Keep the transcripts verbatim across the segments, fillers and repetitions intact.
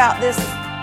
about this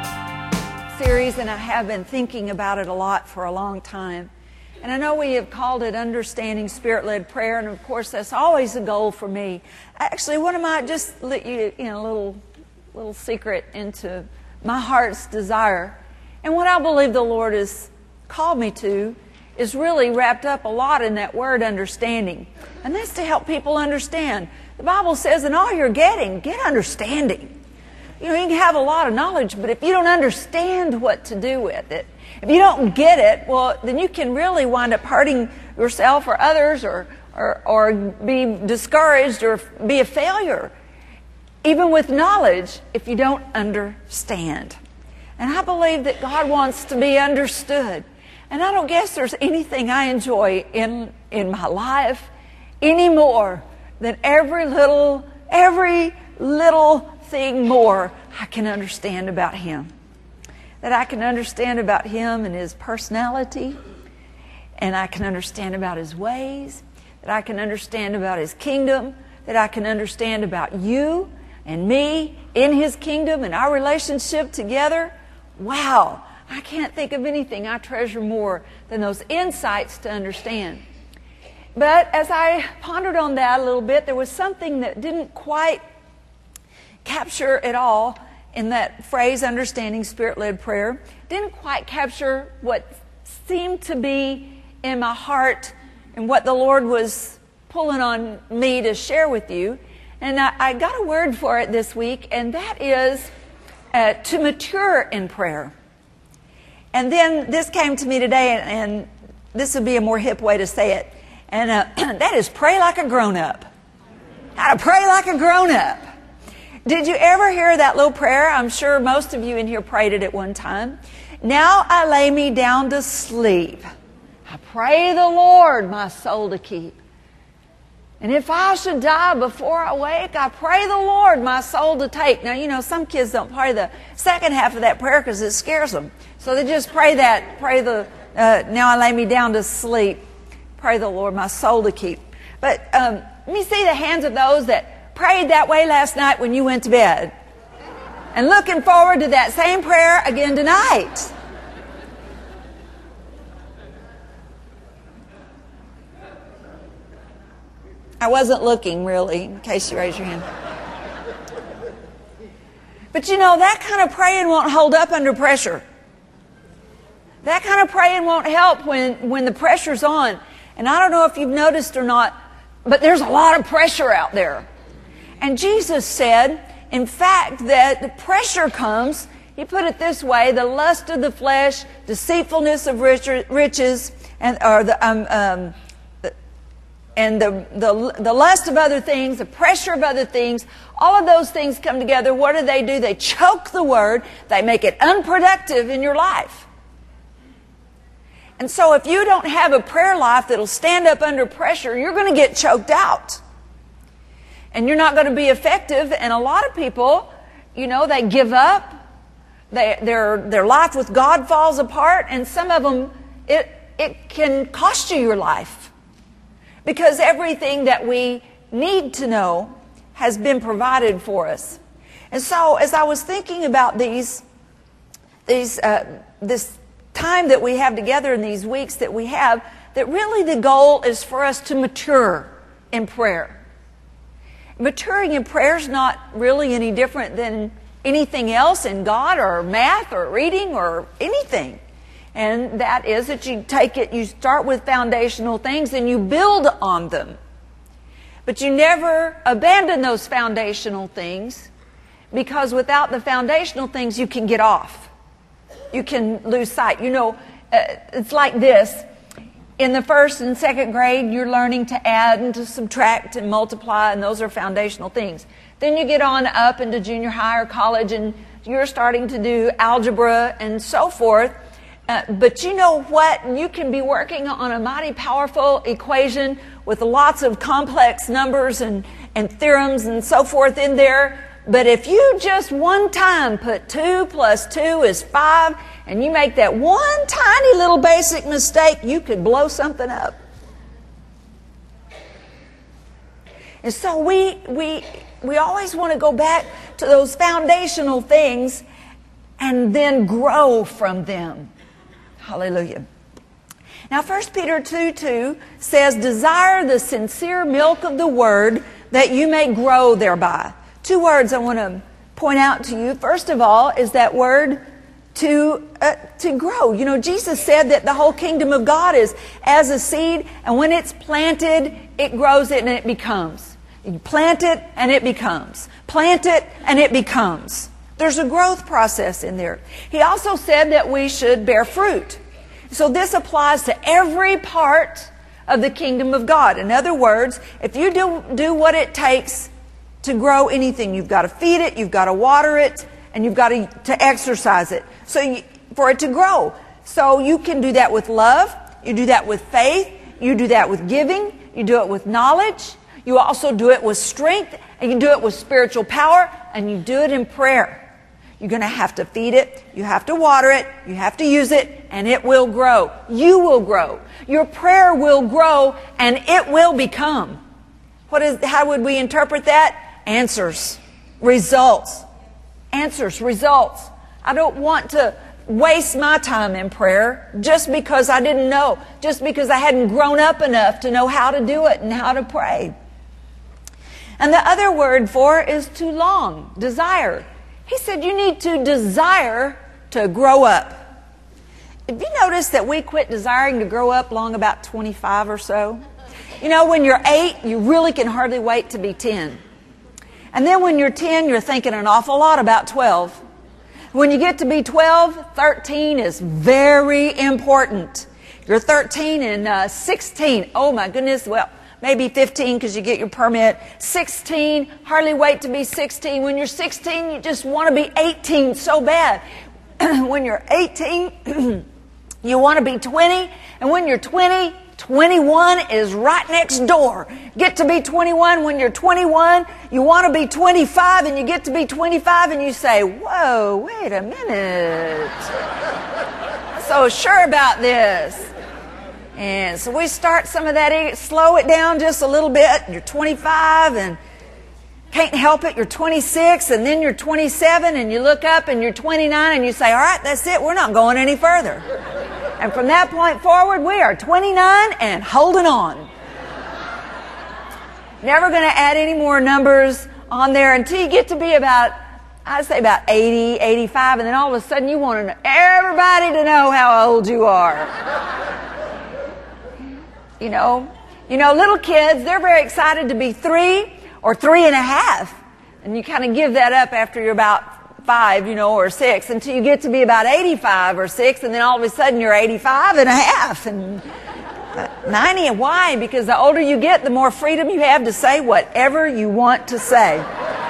series, and I have been thinking about it a lot for a long time. And I know we have called it Understanding Spirit-Led Prayer, and of course that's always a goal for me. Actually, one of my, just let you, you know, a little, little secret into my heart's desire. And what I believe the Lord has called me to is really wrapped up a lot in that word understanding. And that's to help people understand. The Bible says, in all you're getting, get understanding. You know, you can have a lot of knowledge, but if you don't understand what to do with it, if you don't get it, well, then you can really wind up hurting yourself or others, or, or, or be discouraged or be a failure, even with knowledge, if you don't understand. And I believe that God wants to be understood. And I don't guess there's anything I enjoy in, in my life any more than every little, every little thing more I can understand about Him. That I can understand about Him and His personality, and I can understand about His ways, that I can understand about His kingdom, that I can understand about you and me in His kingdom and our relationship together. Wow, I can't think of anything I treasure more than those insights to understand. But as I pondered on that a little bit, there was something that didn't quite capture it all in that phrase, understanding spirit-led prayer. Didn't quite capture what seemed to be in my heart and what the Lord was pulling on me to share with you. And I, I got a word for it this week, and that is uh, to mature in prayer. And then this came to me today, and, and this would be a more hip way to say it. And uh, that is pray like a grown-up. How to pray like a grown-up. Did you ever hear that little prayer? I'm sure most of you in here prayed it at one time. Now I lay me down to sleep. I pray the Lord my soul to keep. And if I should die before I wake, I pray the Lord my soul to take. Now, you know, some kids don't pray the second half of that prayer because it scares them. So they just pray that, pray the, uh, now I lay me down to sleep. Pray the Lord my soul to keep. But um, let me see the hands of those that prayed that way last night when you went to bed. And looking forward to that same prayer again tonight. I wasn't looking, really, in case you raise your hand. But you know, that kind of praying won't hold up under pressure. That kind of praying won't help when, when the pressure's on. And I don't know if you've noticed or not, but there's a lot of pressure out there. And Jesus said, in fact, that the pressure comes, He put it this way, the lust of the flesh, deceitfulness of riches, and or the um, um, and the, the the lust of other things, the pressure of other things, all of those things come together. What do they do? They choke the word. They make it unproductive in your life. And so if you don't have a prayer life that'll stand up under pressure, you're going to get choked out. And you're not going to be effective. And a lot of people, you know, they give up. They, their their life with God falls apart. And some of them, it it can cost you your life. Because everything that we need to know has been provided for us. And so as I was thinking about these, these uh, this time that we have together in these weeks that we have, that really the goal is for us to mature in prayer. Maturing in prayer is not really any different than anything else in God or math or reading or anything. And that is that you take it, you start with foundational things and you build on them. But you never abandon those foundational things, because without the foundational things you can get off. You can lose sight. You know, uh, it's like this. In the first and second grade, you're learning to add and to subtract and multiply, and those are foundational things. Then you get on up into junior high or college, and you're starting to do algebra and so forth. Uh, but you know what? You can be working on a mighty powerful equation with lots of complex numbers and, and theorems and so forth in there. But if you just one time put two plus two is five, and you make that one tiny little basic mistake, you could blow something up. And so we we we always want to go back to those foundational things and then grow from them. Hallelujah. Now, First Peter two two says, desire the sincere milk of the word that you may grow thereby. Two words I want to point out to you. First of all is that word to uh, to grow. You know, Jesus said that the whole kingdom of God is as a seed, and when it's planted, it grows it and it becomes. You plant it and it becomes. Plant it and it becomes. There's a growth process in there. He also said that we should bear fruit. So this applies to every part of the kingdom of God. In other words, if you do, do what it takes to grow anything, you've got to feed it, you've got to water it, and you've got to, to exercise it so you, for it to grow. So you can do that with love, you do that with faith, you do that with giving, you do it with knowledge, you also do it with strength, and you do it with spiritual power, and you do it in prayer. You're going to have to feed it, you have to water it, you have to use it, and it will grow. You will grow. Your prayer will grow, and it will become. What is? How would we interpret that? Answers, results. Answers, results. I don't want to waste my time in prayer just because I didn't know, just because I hadn't grown up enough to know how to do it and how to pray. And the other word for it is to long, desire. He said you need to desire to grow up. Have you noticed that we quit desiring to grow up long about twenty-five or so? You know, when you're eight, you really can hardly wait to be ten. And then when you're ten, you're thinking an awful lot about twelve. When you get to be twelve, thirteen is very important. You're thirteen and uh, sixteen. Oh my goodness, well, maybe fifteen because you get your permit. sixteen, hardly wait to be sixteen. When you're sixteen, you just want to be eighteen so bad. When you're eighteen, you want to be twenty. And when you're twenty, twenty-one is right next door. Get to be twenty-one. When you're twenty-one, you want to be twenty-five, and you get to be twenty-five, and you say, whoa, wait a minute. I'm so sure about this. And so we start some of that, slow it down just a little bit. You're twenty-five and can't help it. You're twenty-six and then you're twenty-seven and you look up and you're twenty-nine and you say, all right, that's it. We're not going any further. And from that point forward, we are twenty-nine and holding on. Never going to add any more numbers on there until you get to be about, I'd say about eighty, eighty-five, and then all of a sudden you want to, everybody to know how old you are. You know, you know, little kids, they're very excited to be three or three and a half. And you kind of give that up after you're about five, you know, or six, until you get to be about eighty-five or six, and then all of a sudden you're eighty-five and a half and ninety. And why? Because the older you get, the more freedom you have to say whatever you want to say.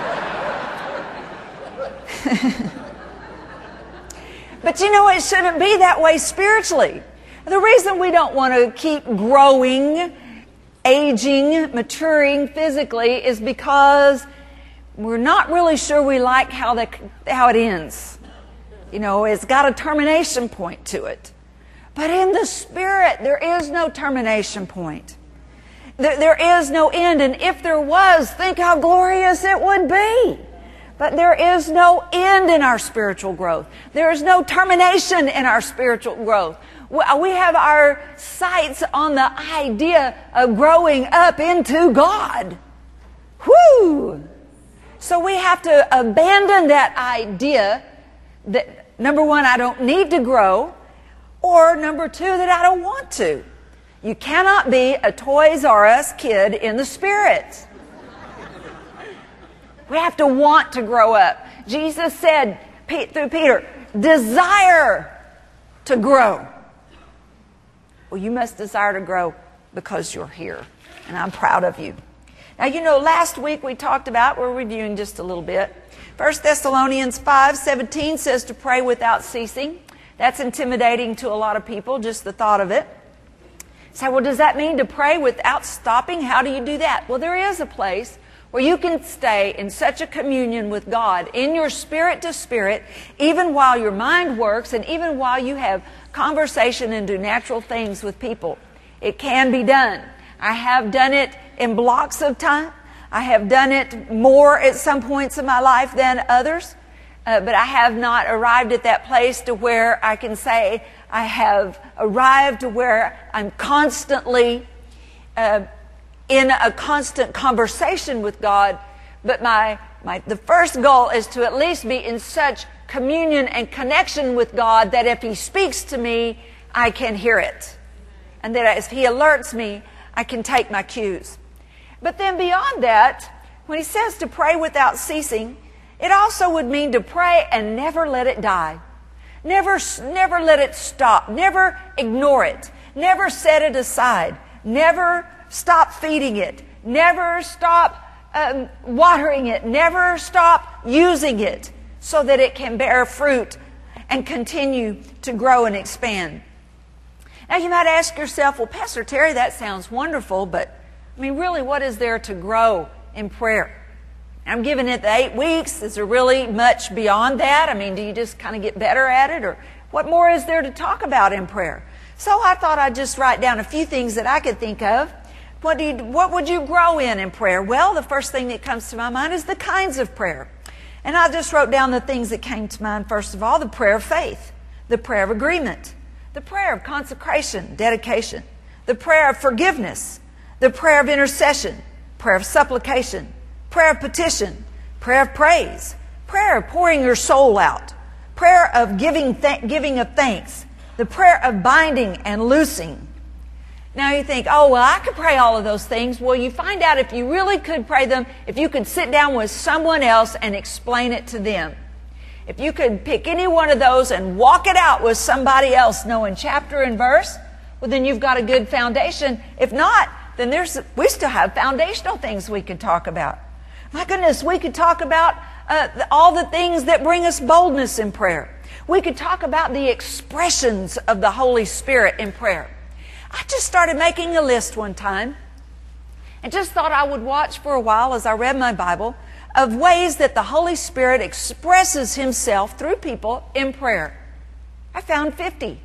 But you know, it shouldn't be that way spiritually. The reason we don't want to keep growing, aging, maturing physically is because we're not really sure we like how the, how it ends. You know, it's got a termination point to it. But in the Spirit, there is no termination point. There, there is no end. And if there was, think how glorious it would be. But there is no end in our spiritual growth. There is no termination in our spiritual growth. We have our sights on the idea of growing up into God. Whoo! So we have to abandon that idea that, number one, I don't need to grow, or number two, that I don't want to. You cannot be a Toys R Us kid in the Spirit. We have to want to grow up. Jesus said through Peter, desire to grow. Well, you must desire to grow because you're here, and I'm proud of you. Now, you know, last week we talked about, we're reviewing just a little bit. First Thessalonians five seventeen says to pray without ceasing. That's intimidating to a lot of people, just the thought of it. Say, well, does that mean to pray without stopping? How do you do that? Well, there is a place where you can stay in such a communion with God, in your spirit to spirit, even while your mind works and even while you have conversation and do natural things with people. It can be done. I have done it in blocks of time. I have done it more at some points in my life than others. uh, but I have not arrived at that place to where I can say I have arrived to where I'm constantly uh, in a constant conversation with God. But my, my the first goal is to at least be in such communion and connection with God that if He speaks to me, I can hear it. And that as He alerts me, I can take my cues. But then beyond that, when He says to pray without ceasing, it also would mean to pray and never let it die. Never, never let it stop. Never ignore it. Never set it aside. Never stop feeding it. Never stop um, watering it. Never stop using it so that it can bear fruit and continue to grow and expand. Now you might ask yourself, well, Pastor Terry, that sounds wonderful, but I mean, really, what is there to grow in prayer? I'm giving it the eight weeks. Is there really much beyond that? I mean, do you just kind of get better at it? Or what more is there to talk about in prayer? So I thought I'd just write down a few things that I could think of. What, do you, what would you grow in in prayer? Well, the first thing that comes to my mind is the kinds of prayer. And I just wrote down the things that came to mind. First of all, the prayer of faith, the prayer of agreement, the prayer of consecration, dedication, the prayer of forgiveness, the prayer of intercession, prayer of supplication, prayer of petition, prayer of praise, prayer of pouring your soul out, prayer of giving th- giving of thanks, the prayer of binding and loosing. Now you think, oh, well, I could pray all of those things. Well, you find out if you really could pray them, if you could sit down with someone else and explain it to them. If you could pick any one of those and walk it out with somebody else, knowing chapter and verse, well, then you've got a good foundation. If not, then there's we still have foundational things we could talk about. My goodness, we could talk about uh, all the things that bring us boldness in prayer. We could talk about the expressions of the Holy Spirit in prayer. I just started making a list one time and just thought I would watch for a while as I read my Bible of ways that the Holy Spirit expresses Himself through people in prayer. I found fifty.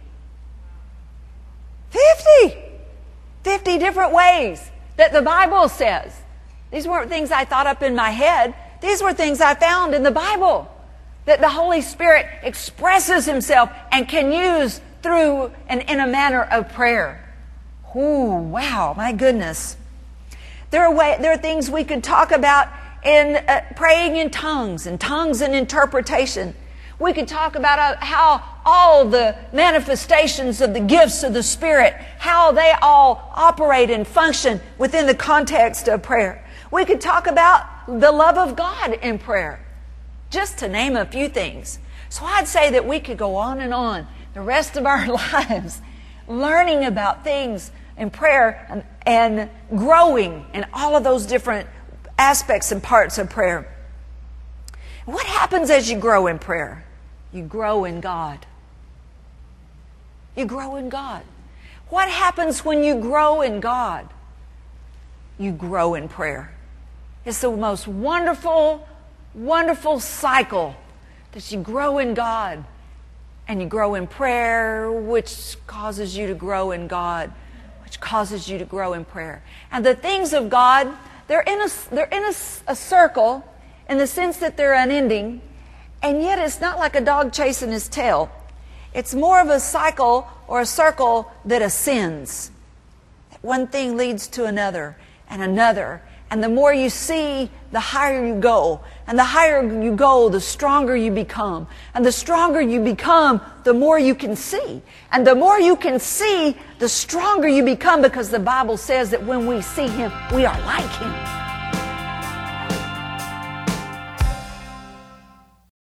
fifty! fifty different ways that the Bible says. These weren't things I thought up in my head. These were things I found in the Bible that the Holy Spirit expresses Himself and can use through and in a manner of prayer. Ooh, wow, my goodness. There are, way, there are things we could talk about in uh, praying in tongues and tongues and interpretation. We could talk about uh, how all the manifestations of the gifts of the Spirit, how they all operate and function within the context of prayer. We could talk about the love of God in prayer, just to name a few things. So I'd say that we could go on and on the rest of our lives learning about things in prayer and, and growing in all of those different aspects and parts of prayer. What happens as you grow in prayer? You grow in God. You grow in God. What happens when you grow in God? You grow in prayer. It's the most wonderful, wonderful cycle that you grow in God and you grow in prayer, which causes you to grow in God, which causes you to grow in prayer. And the things of God, they're in a, they're in a, a circle in the sense that they're unending, and yet it's not like a dog chasing his tail. It's more of a cycle or a circle that ascends. One thing leads to another and another. And the more you see, the higher you go. And the higher you go, the stronger you become. And the stronger you become, the more you can see. And the more you can see, the stronger you become, because the Bible says that when we see Him, we are like Him.